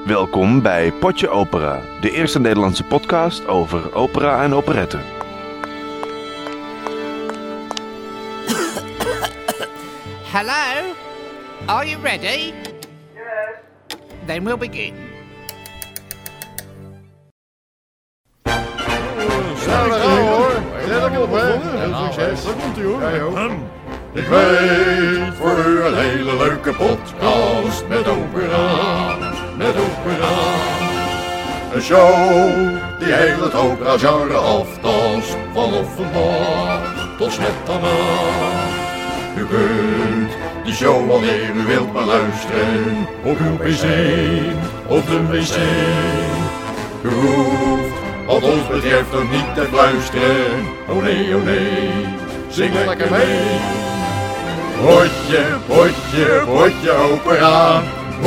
Welkom bij Potje Opera, de eerste Nederlandse podcast over opera en operetten. Hello? Are you ready? Yes. Then we'll begin. Daar komt hij hoor. Ik weet voor u een hele leuke podcast met opera. Een show die heel het opera-genre aftast. Van Offenbach tot Smetana. U kunt die show wanneer u wilt beluisteren. Op uw pc, op de wc. U hoeft wat ons betreft ook niet te fluisteren. Oh nee, zing lekker mee. Potje opera.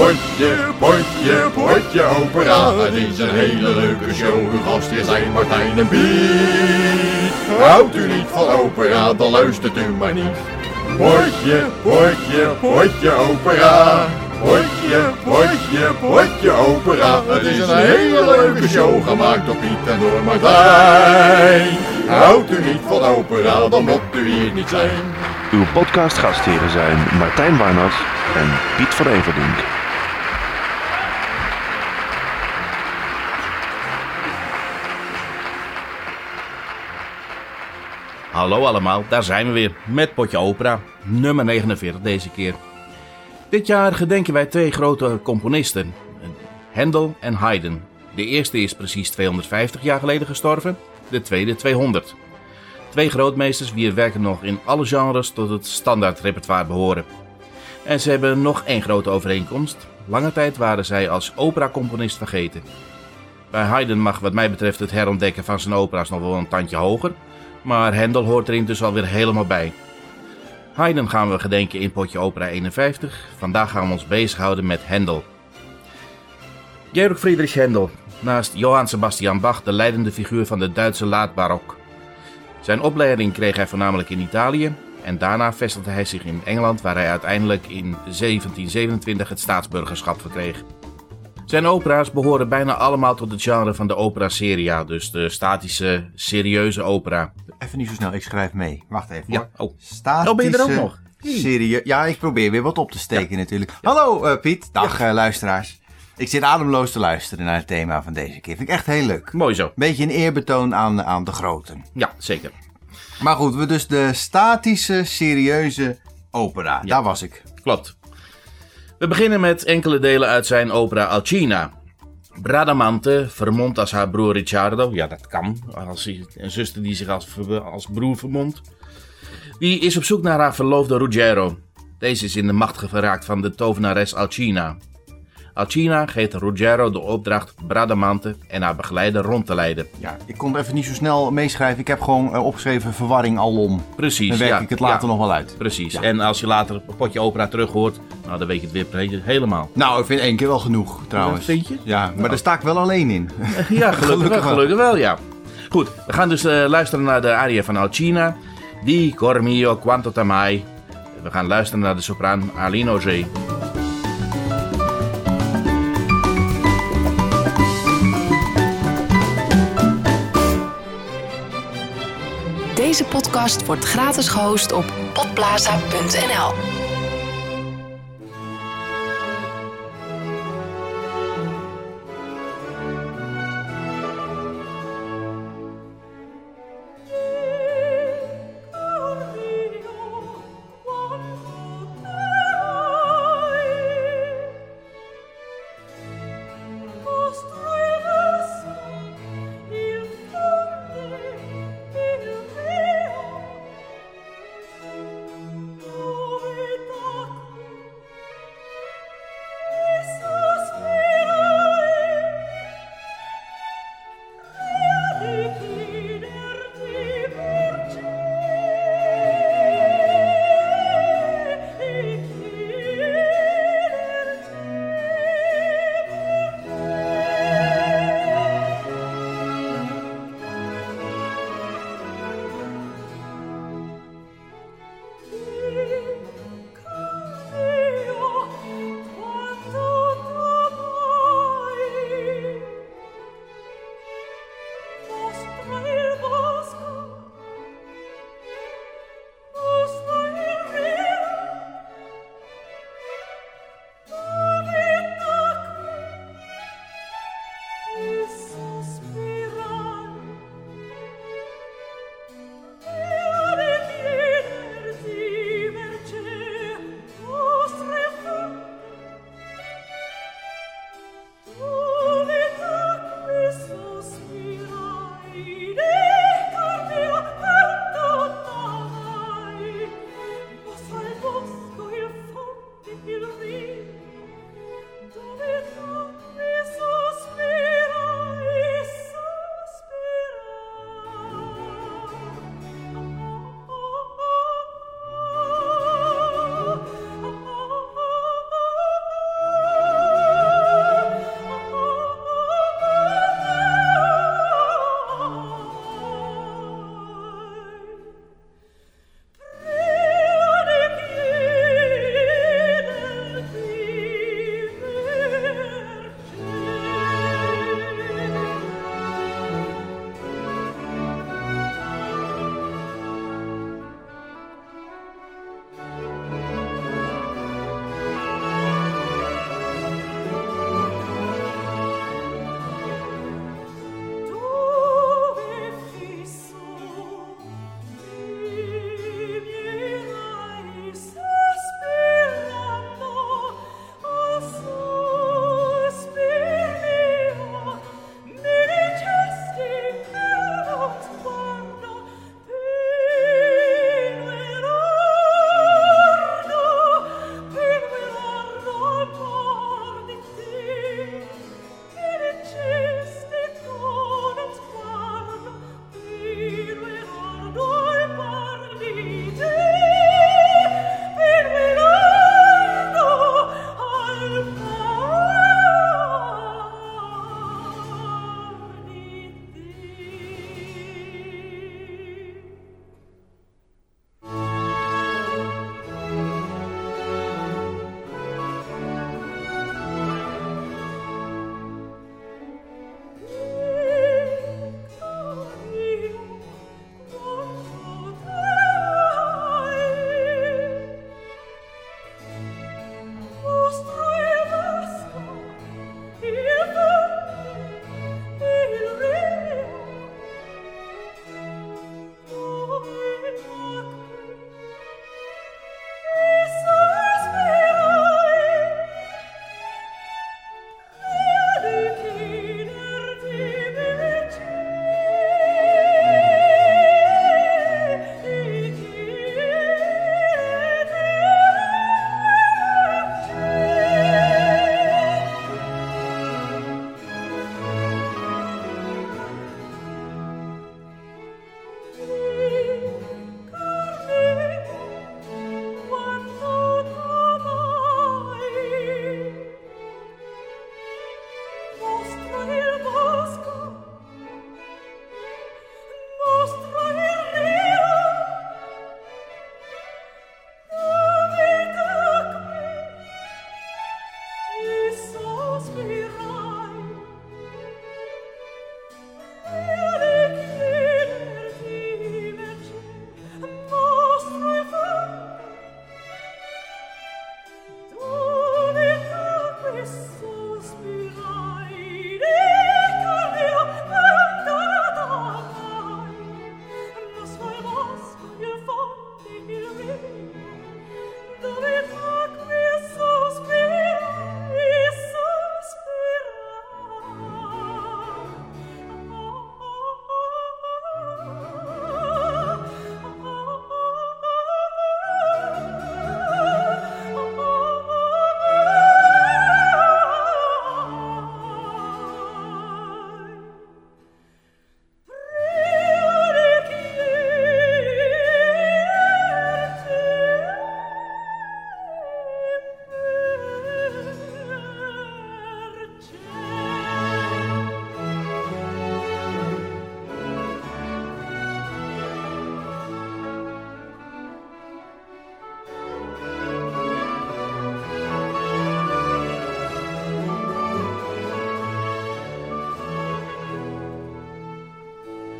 Potje opera. Het is een hele leuke show. Uw gastheer zijn Martijn en Piet. Houdt u niet van opera, dan luistert u maar niet. Potje opera. Potje opera. Het is een hele leuke show, gemaakt door Piet en door Martijn. Houdt u niet van opera, dan moet u hier niet zijn. Uw podcastgastheren zijn Martijn Warnas en Piet van Everdink. Hallo allemaal, daar zijn we weer met Potje Opera, nummer 49 deze keer. Dit jaar gedenken wij twee grote componisten, Händel en Haydn. De eerste is precies 250 jaar geleden gestorven, de tweede 200. Twee grootmeesters wier werken nog in alle genres tot het standaard repertoire behoren. En ze hebben nog één grote overeenkomst. Lange tijd waren zij als operacomponist vergeten. Bij Haydn mag wat mij betreft het herontdekken van zijn opera's nog wel een tandje hoger. Maar Händel hoort er intussen alweer helemaal bij. Haydn gaan we gedenken in Potje Opera 51. Vandaag gaan we ons bezighouden met Händel. Georg Friedrich Händel, naast Johann Sebastian Bach de leidende figuur van de Duitse laatbarok. Zijn opleiding kreeg hij voornamelijk in Italië en daarna vestigde hij zich in Engeland, waar hij uiteindelijk in 1727 het staatsburgerschap verkreeg. Zijn opera's behoren bijna allemaal tot het genre van de opera seria, dus de statische, serieuze opera. Even niet zo snel, ik schrijf mee. Wacht even Ja, hoor. oh. Statische, Oh, ben je er ook nog? Ja, ik probeer weer wat op te steken natuurlijk. Hallo Piet, dag luisteraars. Ik zit ademloos te luisteren naar het thema van deze keer. Vind ik echt heel leuk. Mooi zo. Beetje een eerbetoon aan de groten. Ja, zeker. Maar goed, we dus de statische, serieuze opera. Ja. Daar was ik. Klopt. We beginnen met enkele delen uit zijn opera Alcina. Bradamante, vermomd als haar broer Ricciardo. Ja, dat kan. Een zuster die zich als broer vermomt. Die is op zoek naar haar verloofde Ruggiero. Deze is in de macht geraakt van de tovenares Alcina. Alcina geeft Ruggiero de opdracht Bradamante en haar begeleider rond te leiden. Ja, ik kon even niet zo snel meeschrijven. Ik heb gewoon opgeschreven verwarring alom. Precies. Dan werk ik het later nog wel uit. Precies. Ja. En als je later een Potje Opera terug hoort, nou, dan weet je het weer helemaal. Nou, ik vind 1 keer wel genoeg trouwens. Vind je? Ja, maar daar sta ik wel alleen in. Ja, gelukkig wel, ja. Goed, we gaan dus luisteren naar de aria van Alcina. Di cor mio quanto t'amai. We gaan luisteren naar de sopraan Aline Auger. Deze podcast wordt gratis gehost op podplaza.nl. Dove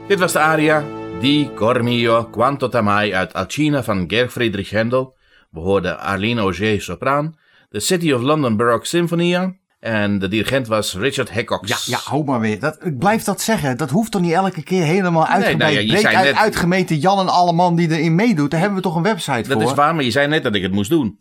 Dit was de aria Di cor mio quanto t'amai uit Alcina van Georg Friedrich Händel. We hoorden Arlene Auger sopraan, de City of London Baroque Sinfonia en de dirigent was Richard Hickox. Ja, hou maar weer. Ik blijf dat zeggen. Dat hoeft toch niet elke keer helemaal uitgebreid, uitgemeten Jan en Alleman die erin meedoet. Daar hebben we toch een website voor. Dat is waar, maar je zei net dat ik het moest doen.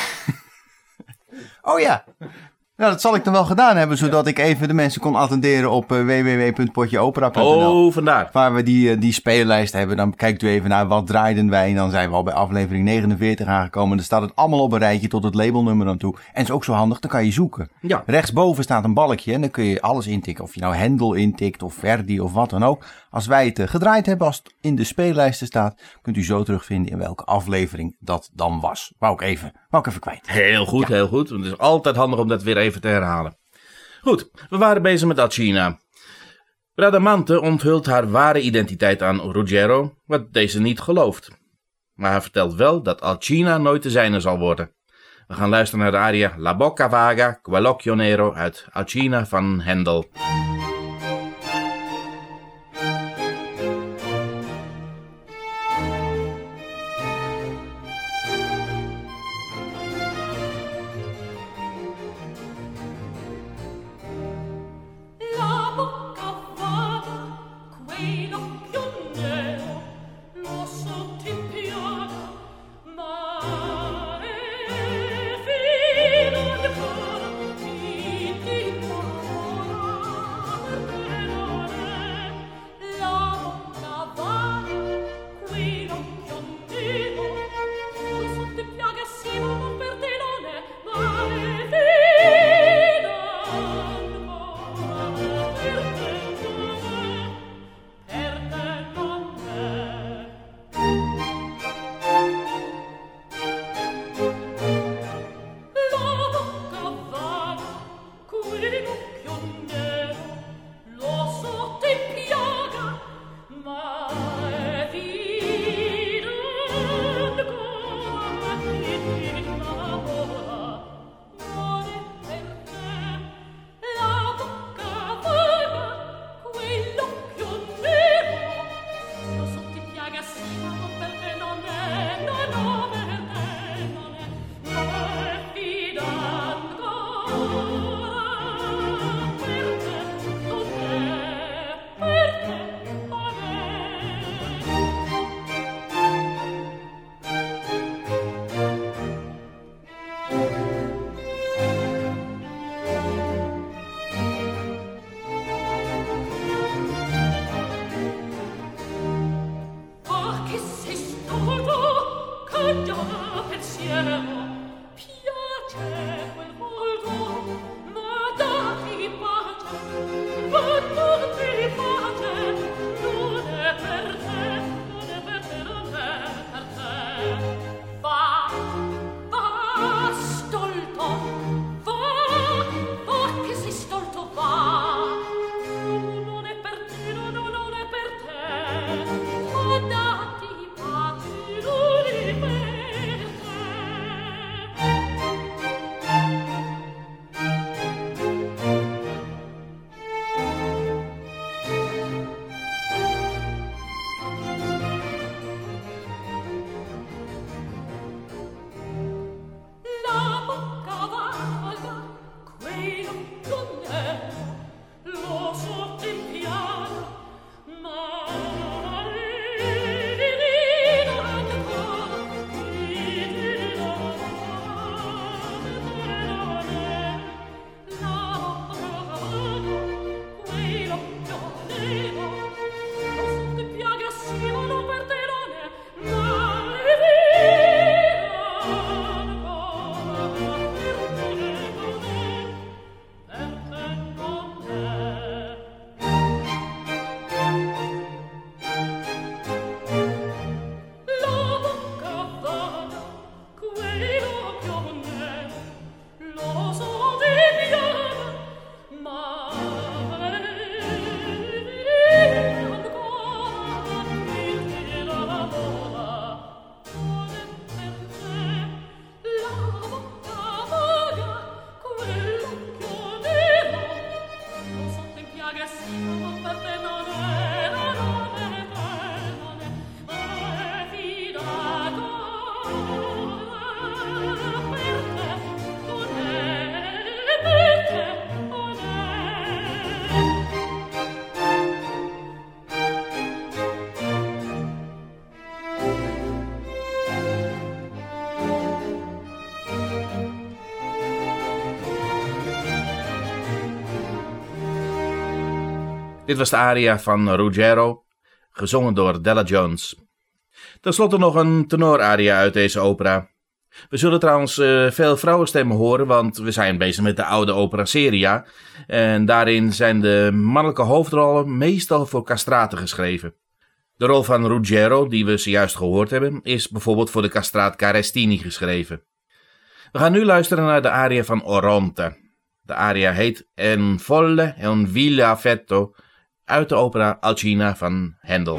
Oh ja. Nou, dat zal ik dan wel gedaan hebben, zodat ik even de mensen kon attenderen op www.potjeopera.nl. Oh, vandaar. Waar we die speellijst hebben. Dan kijkt u even naar wat draaiden wij. En dan zijn we al bij aflevering 49 aangekomen. Dan staat het allemaal op een rijtje tot het labelnummer aan toe. En het is ook zo handig, dan kan je zoeken. Ja. Rechtsboven staat een balkje en dan kun je alles intikken. Of je nou Händel intikt of Verdi of wat dan ook. Als wij het gedraaid hebben, als het in de speellijsten staat, kunt u zo terugvinden in welke aflevering dat dan was. Wou ik even kwijt. Heel goed, heel goed. Het is altijd handig om dat weer even te herhalen. Goed, we waren bezig met Alcina. Bradamante onthult haar ware identiteit aan Ruggiero, wat deze niet gelooft. Maar hij vertelt wel dat Alcina nooit de zijne zal worden. We gaan luisteren naar de aria La Bocca Vaga, Quell'occhio Nero uit Alcina van Händel. Dit was de aria van Ruggiero, gezongen door Della Jones. Ten slotte nog een tenoraria uit deze opera. We zullen trouwens veel vrouwenstemmen horen, want we zijn bezig met de oude opera seria. En daarin zijn de mannelijke hoofdrollen meestal voor castraten geschreven. De rol van Ruggiero, die we zojuist gehoord hebben, is bijvoorbeeld voor de castraat Carestini geschreven. We gaan nu luisteren naar de aria van Oronte. De aria heet En folle e un vile affetto uit de opera Alcina van Handel.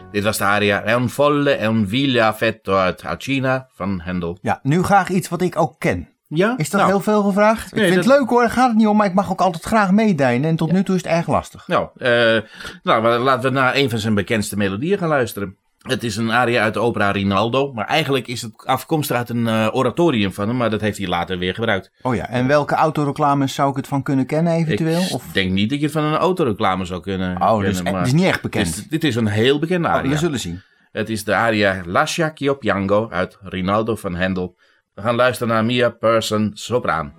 Dit was de aria È un folle e un vile affetto uit Alcina van Handel. Ja, nu graag iets wat ik ook ken. Ja? Is dat heel veel gevraagd? Nee, ik vind het leuk hoor, daar gaat het niet om, maar ik mag ook altijd graag meedijnen. En tot nu toe is het erg lastig. Nou, laten we naar een van zijn bekendste melodieën gaan luisteren. Het is een aria uit de opera Rinaldo, maar eigenlijk is het afkomstig uit een oratorium van hem, maar dat heeft hij later weer gebruikt. Oh ja, en welke autoreclames zou ik het van kunnen kennen eventueel? Ik denk niet dat je het van een autoreclame zou kunnen kennen. Dus het is niet echt bekend. Dit is een heel bekende aria. We zullen zien. Het is de aria Lascia ch'io piango uit Rinaldo van Handel. We gaan luisteren naar Mia Persson sopraan.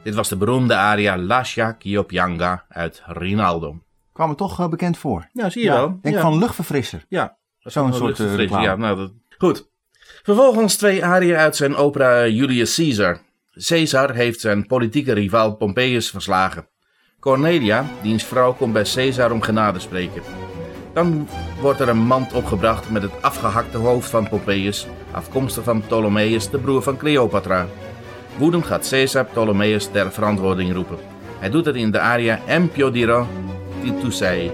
Dit was de beroemde aria Lascia ch'io pianga uit Rinaldo. Kwam het toch bekend voor? Ja, zie je wel. Denk ja. van luchtverfrisser. Ja. Zo'n soort reclame. Ja, goed. Vervolgens 2 ariën uit zijn opera Julius Caesar. Caesar heeft zijn politieke rivaal Pompeius verslagen. Cornelia, diens vrouw, komt bij Caesar om genade spreken. Dan wordt er een mand opgebracht met het afgehakte hoofd van Pompeius, afkomstig van Ptolemeus, de broer van Cleopatra. Woedend gaat Caesar Ptolemeus ter verantwoording roepen. Hij doet het in de aria Empio dirò ti tu sei.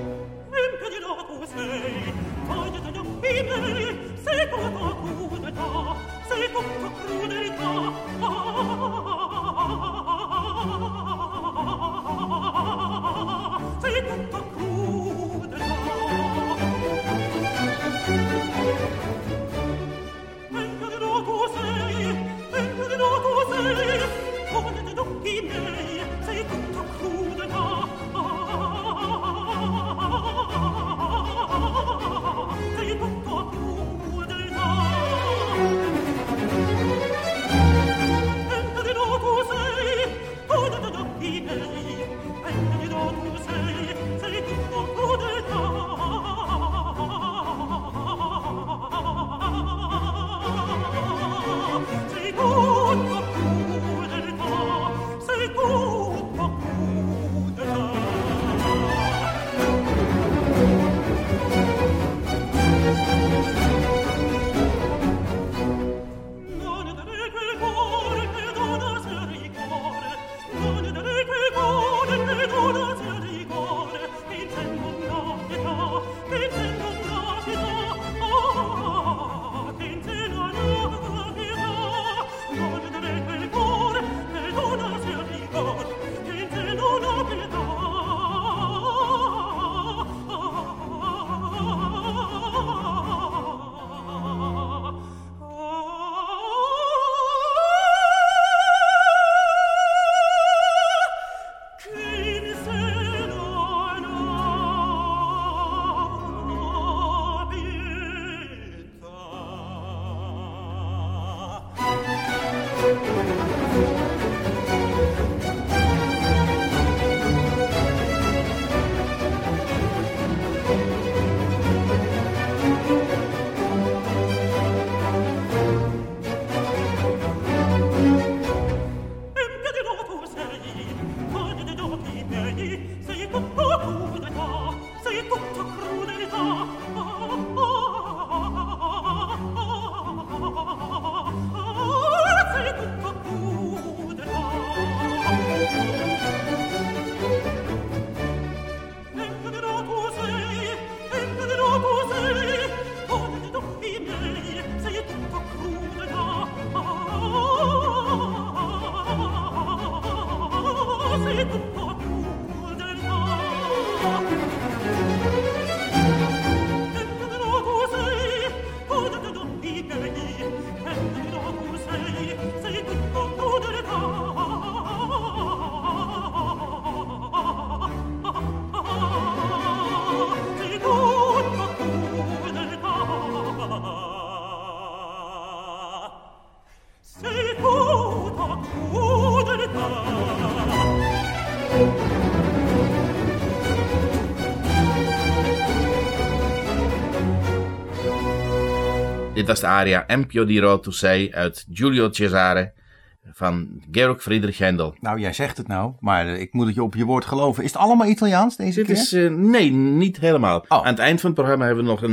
Dit was de aria Empio dirò tu sei uit Giulio Cesare van Georg Friedrich Händel. Nou, jij zegt het nou, maar ik moet het je op je woord geloven. Is het allemaal Italiaans deze keer? Dit is, nee, niet helemaal. Oh. Aan het eind van het programma hebben we nog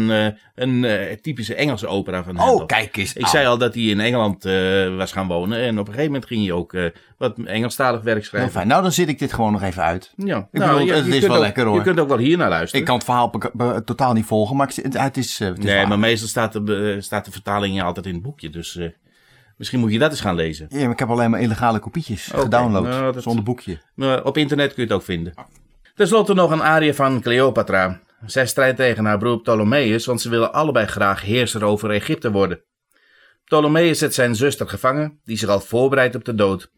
een typische Engelse opera van Händel. Oh, kijk eens. Ik zei al dat hij in Engeland was gaan wonen. En op een gegeven moment ging hij ook wat Engelstalig werk schrijven. Heel fijn. Nou, dan zit ik dit gewoon nog even uit. Ja. Ik bedoel, het is wel ook, lekker hoor. Je kunt ook wel hier naar luisteren. Ik kan het verhaal totaal niet volgen, maar het is nee, waar. maar meestal staat de vertaling altijd in het boekje. Dus misschien moet je dat eens gaan lezen. Ja, maar ik heb alleen maar illegale kopietjes gedownload, nou, zonder boekje. Op internet kun je het ook vinden. Ten slotte nog een aria van Cleopatra. Zij strijdt tegen haar broer Ptolemeus, want ze willen allebei graag heerser over Egypte worden. Ptolemeus zet zijn zuster gevangen, die zich al voorbereidt op de dood.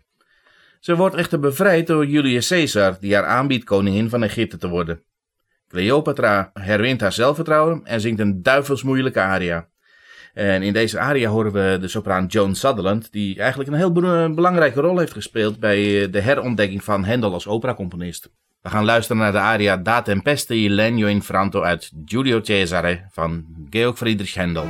Ze wordt echter bevrijd door Julius Caesar, die haar aanbiedt koningin van Egypte te worden. Cleopatra herwint haar zelfvertrouwen en zingt een duivelsmoeilijke aria. En in deze aria horen we de sopraan Joan Sutherland, die eigenlijk een heel belangrijke rol heeft gespeeld bij de herontdekking van Handel als operacomponist. We gaan luisteren naar de aria Da Tempesta il Legno Infranto uit Giulio Cesare van Georg Friedrich Händel.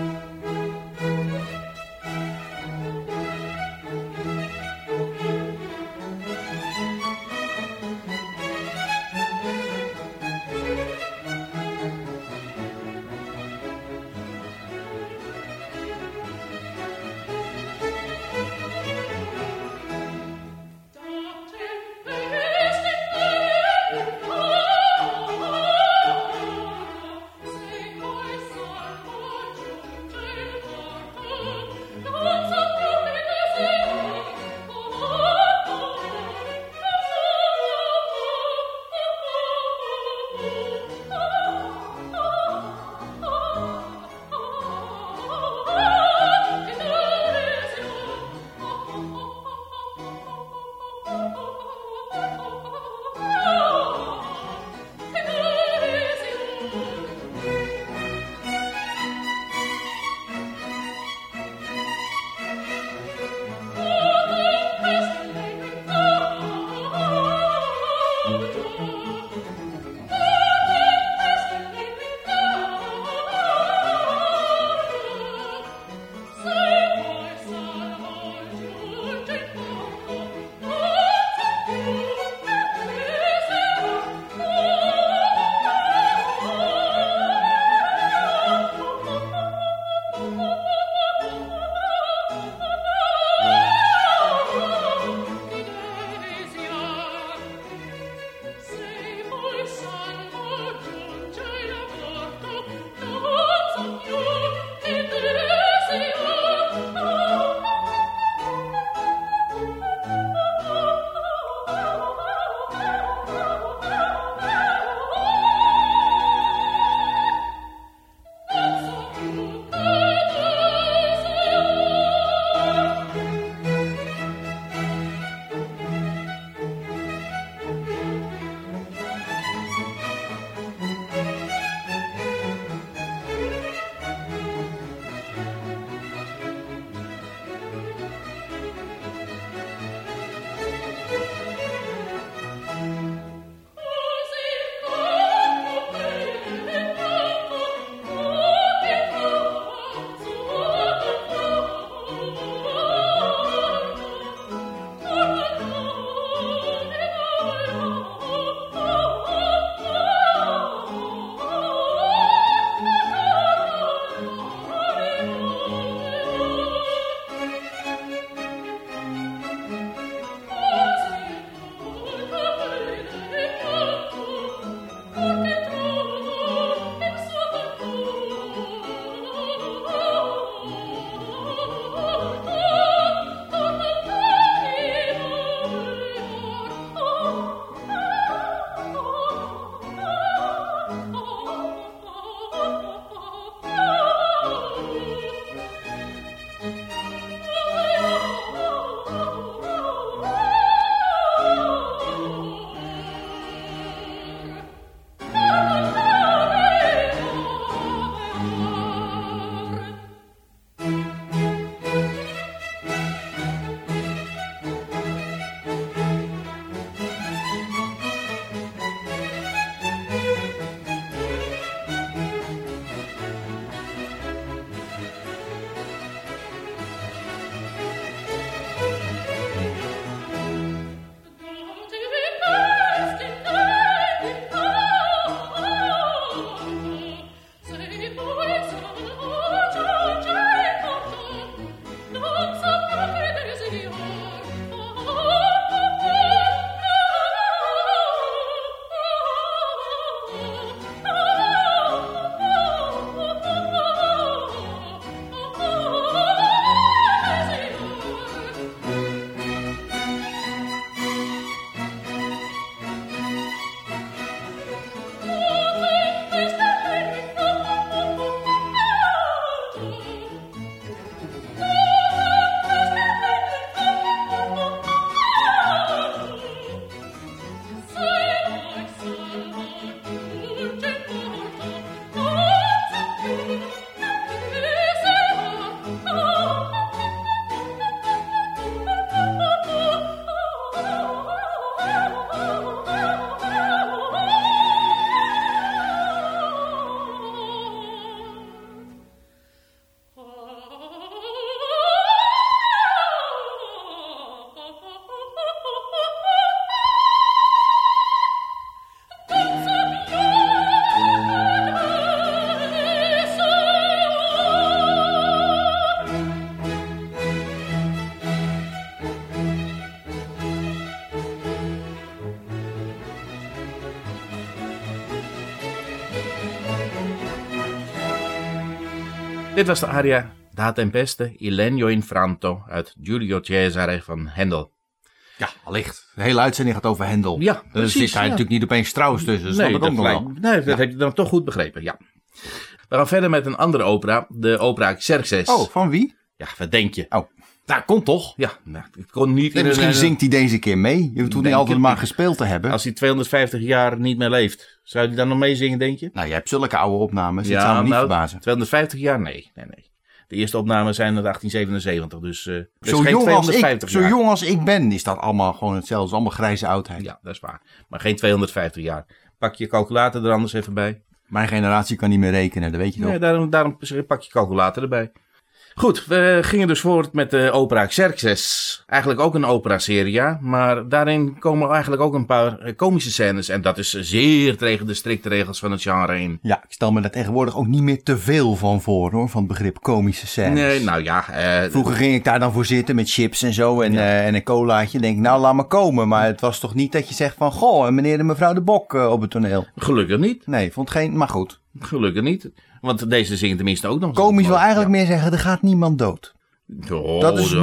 Dit was de aria Da Tempeste Il Legno Infranto uit Giulio Cesare van Handel. Ja, allicht. De hele uitzending gaat over Handel. Ja, Er precies, zit daar ja. natuurlijk niet opeens Strauss tussen. Dat snap ik ook nog wel. Dat heb je dan toch goed begrepen, ja. We gaan verder met een andere opera, de opera Xerxes. Oh, van wie? Ja, wat denk je? Oh, nou, komt toch? Ja, nou, het kon niet Nee, misschien zingt hij deze keer mee. Je hoeft niet Denk altijd het maar niet. gespeeld te hebben. Als hij 250 jaar niet meer leeft, zou hij dan nog meezingen, denk je? Nou, je hebt zulke oude opnames. Dat zou me niet verbazen. 250 jaar? Nee. De eerste opnames zijn uit 1877, dus er is Zo geen jong, 250 zo jaar. jong als ik ben, is dat allemaal gewoon hetzelfde. Allemaal grijze oudheid. Ja, dat is waar. Maar geen 250 jaar. Pak je calculator er anders even bij. Mijn generatie kan niet meer rekenen, dat weet je toch? Nee, daarom pak je calculator erbij. Goed, we gingen dus voort met de opera Xerxes. Eigenlijk ook een opera-seria, maar daarin komen eigenlijk ook een paar komische scènes. En dat is zeer tegen de strikte regels van het genre in. Ja, ik stel me daar tegenwoordig ook niet meer te veel van voor, hoor. Van het begrip komische scènes. Nee, nou ja. Vroeger ging ik daar dan voor zitten met chips en zo en een colaatje. Denk ik, nou laat maar komen. Maar het was toch niet dat je zegt van, goh, meneer en mevrouw de Bok op het toneel. Gelukkig niet. Nee, vond geen, maar goed. Gelukkig niet. Want deze zingen tenminste ook nog. Komisch wil eigenlijk meer zeggen, er gaat niemand dood. Dat is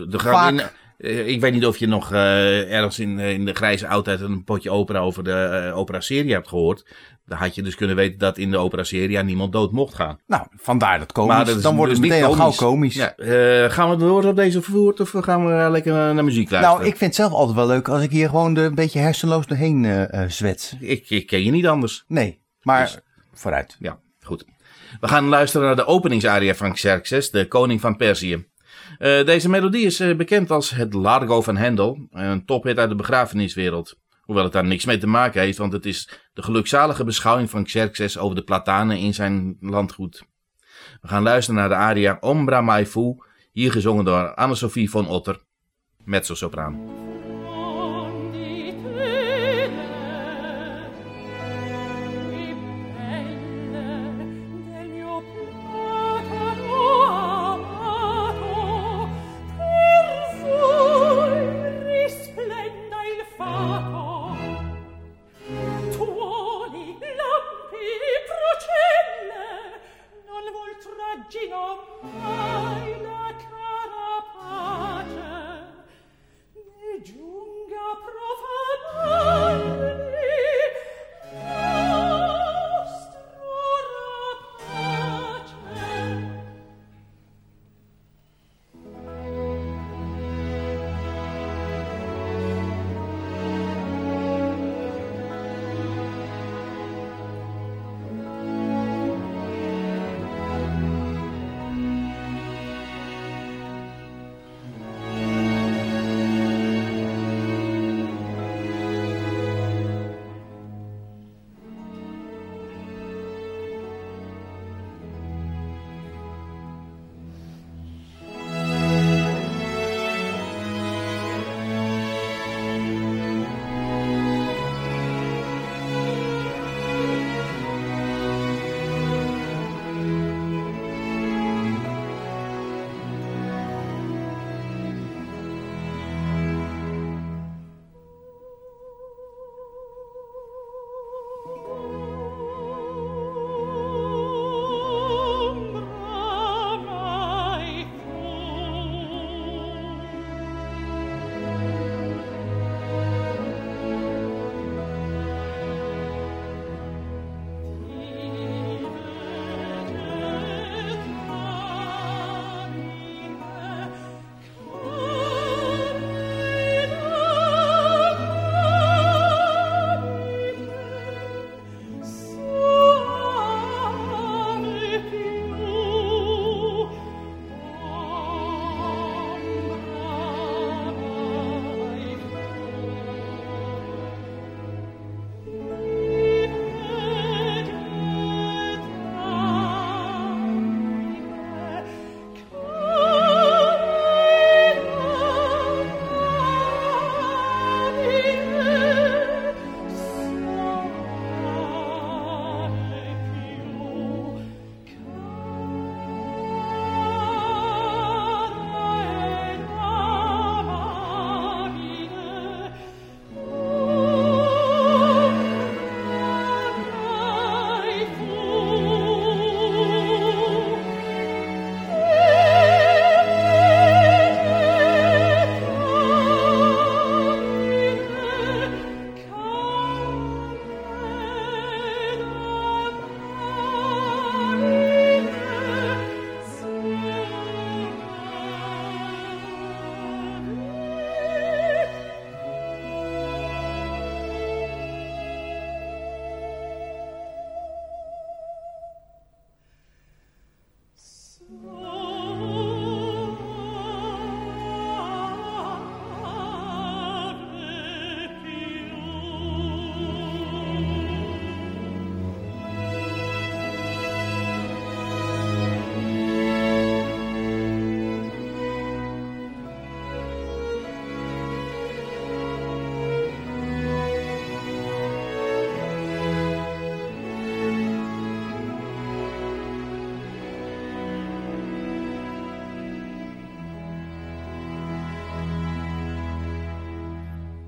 Ik weet niet of je nog ergens in de grijze oudheid een potje opera over de opera-serie hebt gehoord. Dan had je dus kunnen weten dat in de opera-serie niemand dood mocht gaan. Nou, vandaar dat komisch. Maar dat is dan wordt dus het meteen niet al gauw komisch. Ja, gaan we door op deze vervoerd of gaan we lekker naar muziek luisteren? Nou, ik vind het zelf altijd wel leuk als ik hier gewoon een beetje hersenloos doorheen zwets. Ik ken je niet anders. Nee, maar Dus- vooruit. Ja, goed. We gaan luisteren naar de openingsaria van Xerxes, de koning van Perzië. Deze melodie is bekend als het Largo van Handel, een tophit uit de begrafeniswereld. Hoewel het daar niks mee te maken heeft, want het is de gelukzalige beschouwing van Xerxes over de platanen in zijn landgoed. We gaan luisteren naar de aria Ombra Mai Fu, hier gezongen door Anne-Sophie von Otter, mezzosopraan.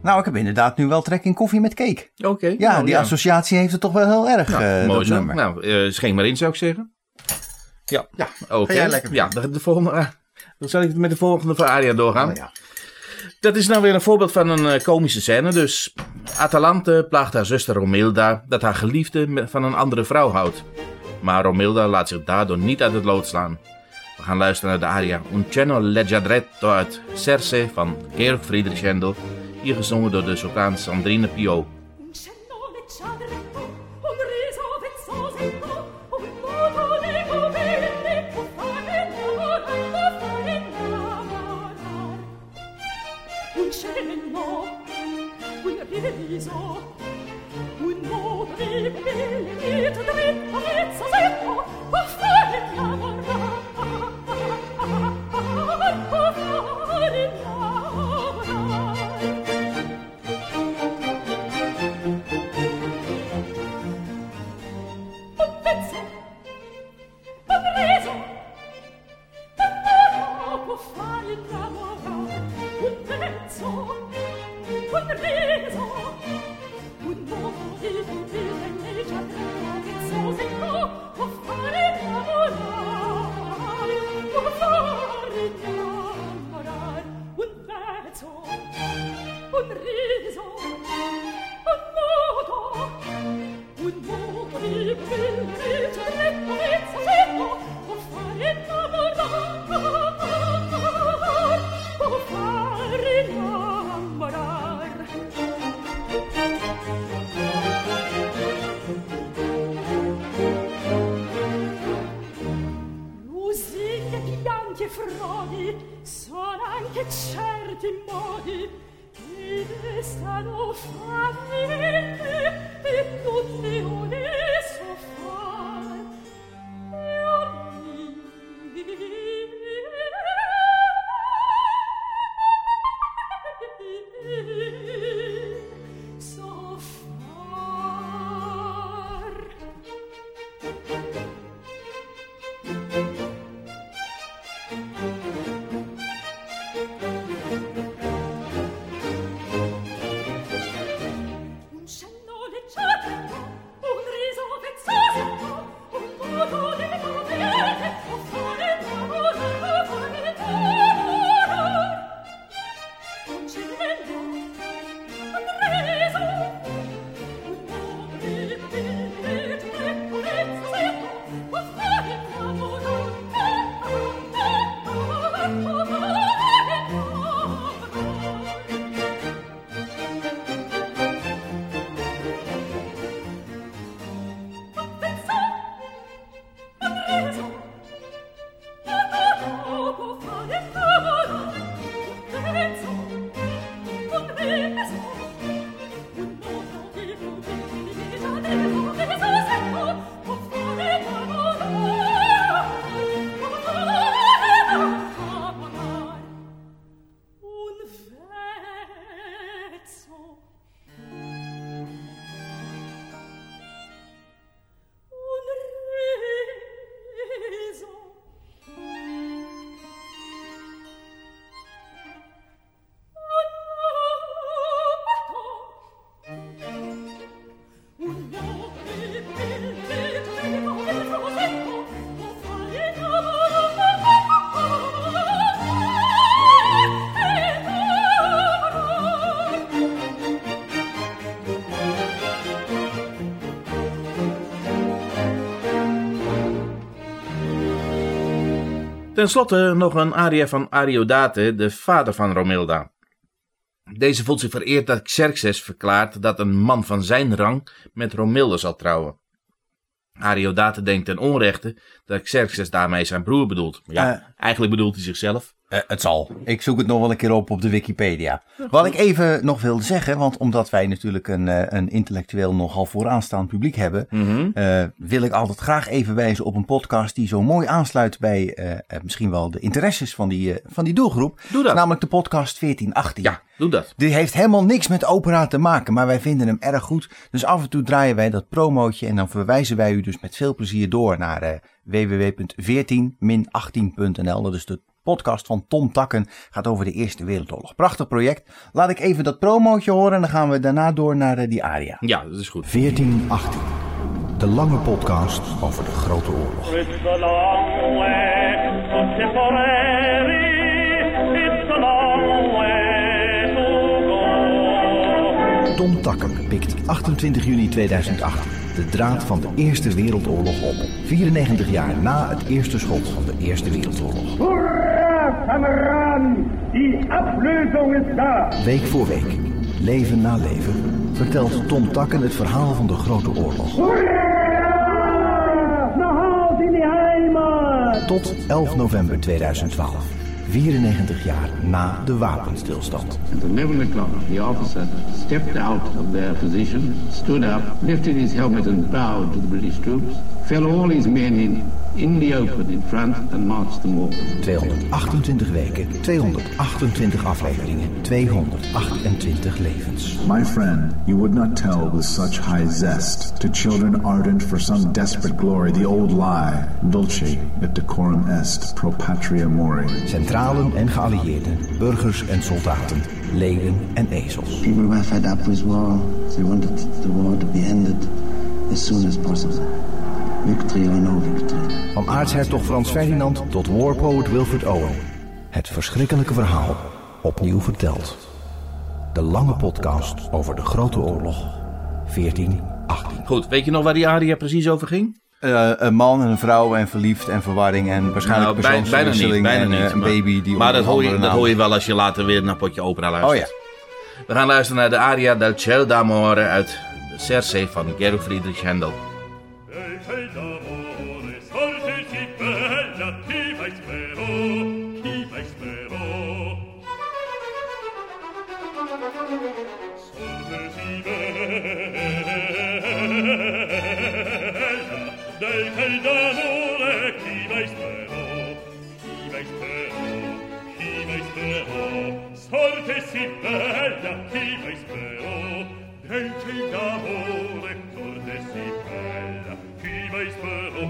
Nou, ik heb inderdaad nu wel trek in koffie met cake. Oké. Ja, die associatie heeft het toch wel heel erg, mooi dat zo. nummer. Nou, schenk maar in, zou ik zeggen. Ja, oké. Ga jij lekker Ja, de volgende... Dan zal ik met de volgende aria doorgaan. Oh, ja. Dat is nou weer een voorbeeld van een komische scène. Dus Atalante plaagt haar zuster Romilda dat haar geliefde van een andere vrouw houdt. Maar Romilda laat zich daardoor niet uit het lood slaan. We gaan luisteren naar de aria Un cenno leggiadretto uit Circe van Georg Friedrich Händel. Hier gezongen door de sopraan Sandrine Pio. Ten slotte nog een aria van Ariodate, de vader van Romilda. Deze voelt zich vereerd dat Xerxes verklaart dat een man van zijn rang met Romilda zal trouwen. Ariodate denkt ten onrechte dat Xerxes daarmee zijn broer bedoelt. Ja, eigenlijk bedoelt hij zichzelf. Het zal. Ik zoek het nog wel een keer op de Wikipedia. Wat ik even nog wilde zeggen, want omdat wij natuurlijk een intellectueel nogal vooraanstaand publiek hebben, wil ik altijd graag even wijzen op een podcast die zo mooi aansluit bij misschien wel de interesses van die doelgroep. Doe dat. Namelijk de podcast 1418. Ja, doe dat. Die heeft helemaal niks met opera te maken, maar wij vinden hem erg goed. Dus af en toe draaien wij dat promootje en dan verwijzen wij u dus met veel plezier door naar www.14-18.nl. Dat is de podcast van Tom Takken. Gaat over de Eerste Wereldoorlog. Prachtig project. Laat ik even dat promootje horen en dan gaan we daarna door naar die aria. Ja, dat is goed. 1418. De lange podcast over de Grote Oorlog. It's a long way from Tipperary. It's a long way to go. Tom Takken pikt 28 juni 2008 de draad van de Eerste Wereldoorlog op. 94 jaar na het eerste schot van de Eerste Wereldoorlog. Hoera, kameraden! Die aflösung is daar! Week voor week, leven na leven, vertelt Tom Takken het verhaal van de Grote Oorlog. Naar huis in die heimat! Tot 11 november 2012. 94 jaar na de wapenstilstand. At 11 o'clock, the officer stepped out of their position, stood up, lifted his helmet and bowed to the British troops, fell all his men in the open in front and marched them off. 228 weken, 228 afleveringen, 228 levens. My friend, you would not tell with such high zest to children ardent for some desperate glory the old lie, dulce et decorum est pro patria mori. Centralen en geallieerden, burgers en soldaten, leeuwen en ezels. People were fed up with war. They wanted the war to be ended as soon as possible. Victory or no victory. Van aartshertog Frans Ferdinand tot warpoet Wilfred Owen. Het verschrikkelijke verhaal opnieuw verteld. De lange podcast over de Grote Oorlog 1418. Goed, weet je nog waar die aria precies over ging? Een man en een vrouw en verliefd en verwarring en waarschijnlijk persoonsverwisseling bijna niet, een baby die maar dat hoor je wel als je later weer naar Potje Opera luistert. Oh ja. We gaan luisteren naar de aria del Ciel d'Amore uit de Circe van Georg Friedrich Händel. Sorte si bella, chi mai spero, dente d'amore, sorte si bella, chi mai spero.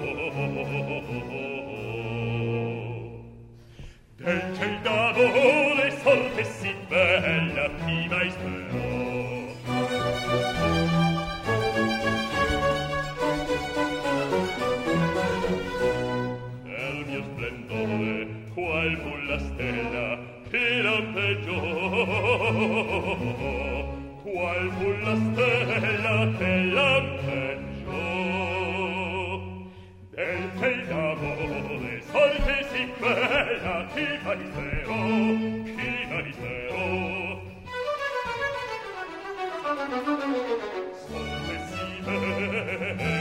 Dente d'amore, sorte si bella, chi mai spero. Nel mio splendore, qual fu la stella, che lampeggiò, qual fu la stella che lampeggiò. Del che d'amore sorte si bella, chi mai spero, chi mai spero. Sorte si bella,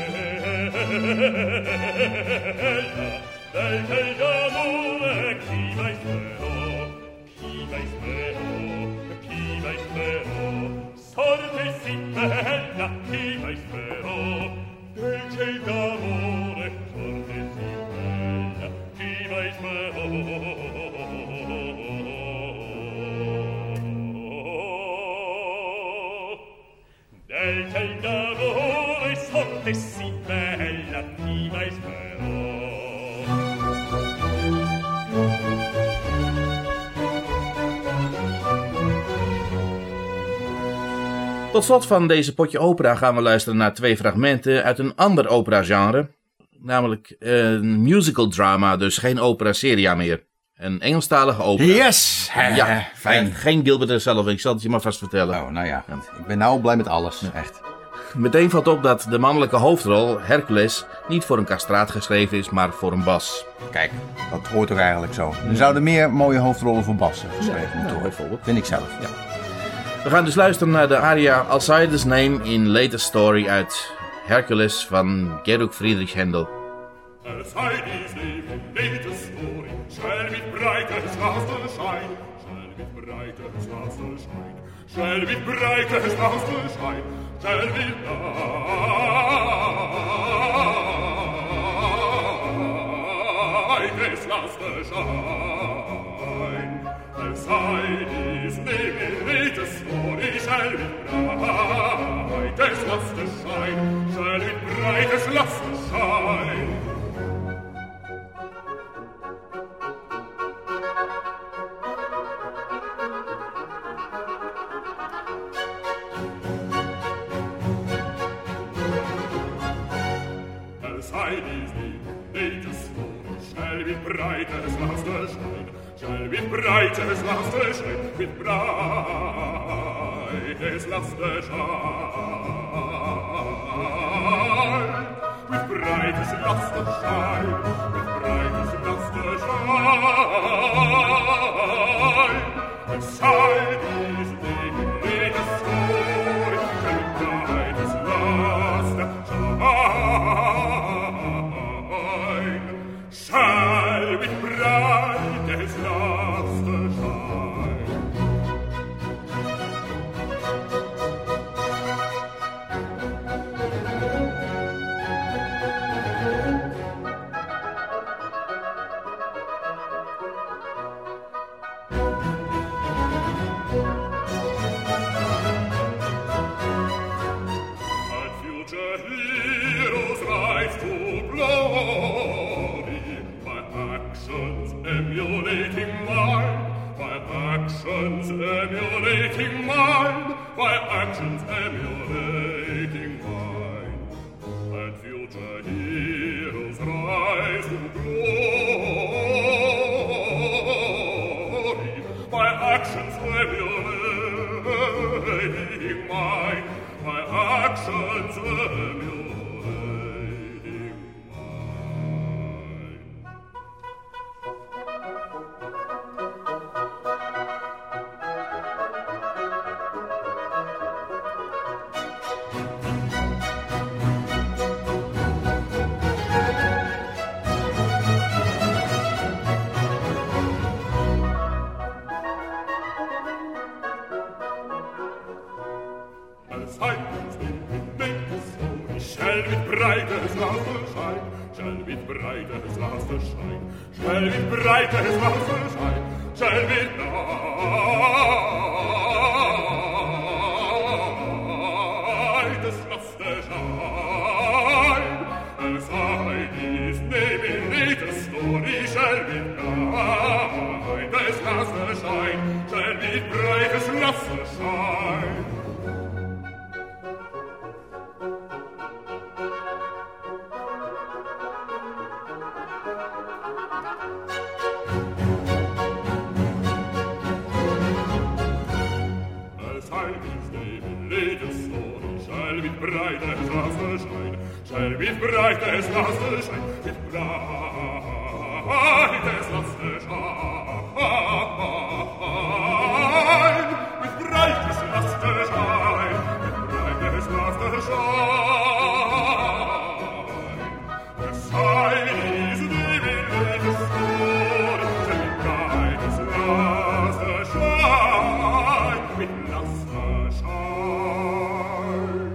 del che d'amore chi mai spero. Chi mai spero, sorte si bella, chi mai spero, dolce d'amore, sorte si bella, chi mai spero. Dolce d'amore, sorte si bella, chi mai spero. Tot slot van deze Potje Opera gaan we luisteren naar 2 fragmenten uit een ander opera-genre. Namelijk een musical drama, dus geen opera seria meer. Een Engelstalige opera. Yes! Ja, fijn. Geen Gilbert zelf, ik zal het je maar vast vertellen. Oh, nou ja. Ik ben nou blij met alles, echt. Meteen valt op dat de mannelijke hoofdrol, Hercules, niet voor een castraat geschreven is, maar voor een bas. Kijk, dat hoort toch eigenlijk zo. Er zouden meer mooie hoofdrollen voor bassen geschreven moeten worden. Bijvoorbeeld. Vind ik zelf. Ja. We gaan dus luisteren naar de aria Alcides Name in Latest Story uit Hercules van Georg Friedrich Händel. Alcides name in latest story shall with brightest lustre shine, shall with brightest lustre shine, shall with brightest lustre shine, shall with brightest lustre shine. Alcides name in latest story shall with brightest lustre shine, shall with brightest lustre shine. latest story shall be bright as luster shine, shall be bright as luster shine, with bright as luster shine, with bright as luster shine, with bright as luster shine. Inside is the latest story shall be bright as luster shine, shall be bright as luster shine. And future heroes rise to glory by actions emulating mine, by actions emulating mine, by actions emulating mine. And future heroes rise to glory by actions emulating mine, by actions emulating mine. As heightens the latest story shall with bright as luster shine, shall with bright as luster shine, shall with bright as luster shine, shall with bright as luster shine. As heightens the latest story shall with bright as luster shine, shall with bright as luster shine. As heightens the latest story shall with bright as luster shine, shall with bright as luster shine, with bright as luster shine, with bright as luster shine, with bright as luster shine. As heightens the latest story shall with bright as luster shine, with luster shine,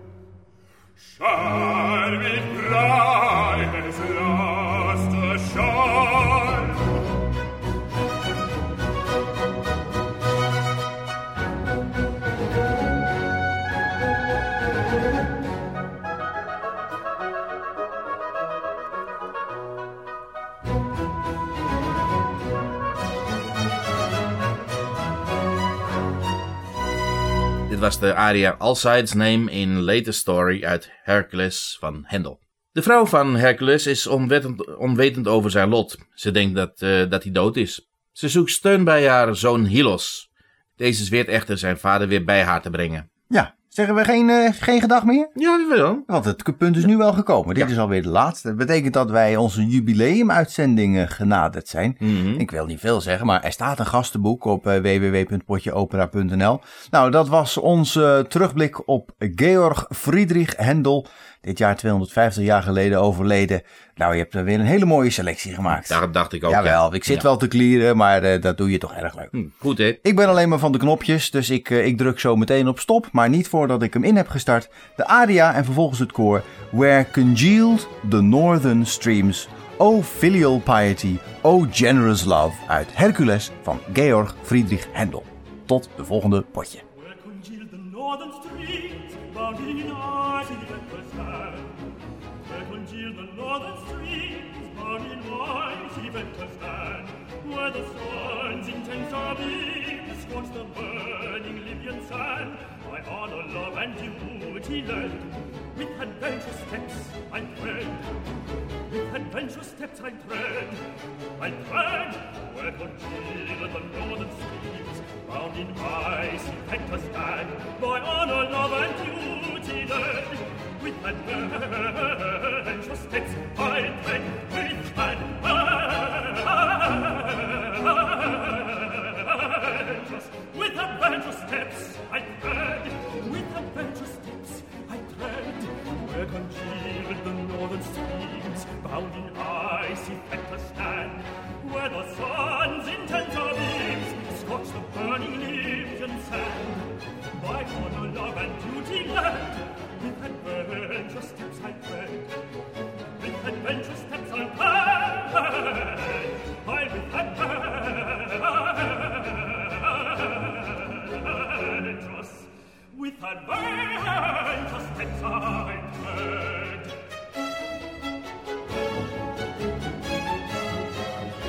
shall with bright as luster shine. Dit was de aria Alcide's Name in Latest Story uit Hercules van Handel. De vrouw van Hercules is onwetend over zijn lot. Ze denkt dat hij dood is. Ze zoekt steun bij haar zoon Hyllos. Deze zweert echter zijn vader weer bij haar te brengen. Ja, zeggen we geen gedag meer? Ja, wel. Want het punt is nu wel gekomen. Dit is alweer de laatste. Dat betekent dat wij onze jubileumuitzending genaderd zijn. Ik wil niet veel zeggen, maar er staat een gastenboek op www.potjeopera.nl. Nou, dat was onze terugblik op Georg Friedrich Händel. Dit jaar 250 jaar geleden overleden. Nou, je hebt er weer een hele mooie selectie gemaakt. Daar dacht ik ook. Jawel, ik zit wel te klieren, maar dat doe je toch erg leuk. Goed, hè? Ik ben alleen maar van de knopjes, dus ik druk zo meteen op stop. Maar niet voordat ik hem in heb gestart. De aria en vervolgens het koor. Where congealed the northern streams. O filial piety, O generous love. Uit Hercules van Georg Friedrich Händel. Tot de volgende potje. Where congealed the northern streams, bound in icy ventures hand. Where congealed the northern streams, bound in icy ventures hand. Where the sun's intense beams scorch the burning Libyan sand. my honor, love, and duty learned. With adventurous steps I tread, with adventurous steps I tread where congeal the northern streams, bound in icy Hector's land. My honor, love, and duty learned. With adventurous steps I tread, with adventurous steps I tread, with adventurous steps I tread, where congealed the northern streams, bound in icy Hector's stand, where the sun's intenser beams scorch the burning Libyan sand. My honor, love, and duty land, with adventurous steps I tread, with adventurous steps I tread, with adventurous steps I tread.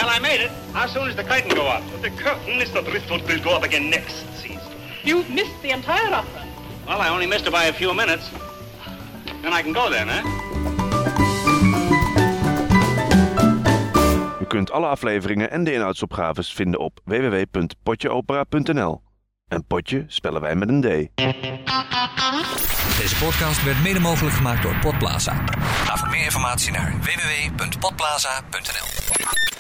Well, I made it. How soon does the curtain go up? The curtain is the driftwood will go up again next season. You've missed the entire opera. Well, I only missed it by a few minutes. Then I can go then, eh? U kunt alle afleveringen en de inhoudsopgaves vinden op www.potjeopera.nl. En potje spellen wij met een D. Deze podcast werd mede mogelijk gemaakt door Podplaza. Ga voor meer informatie naar www.podplaza.nl.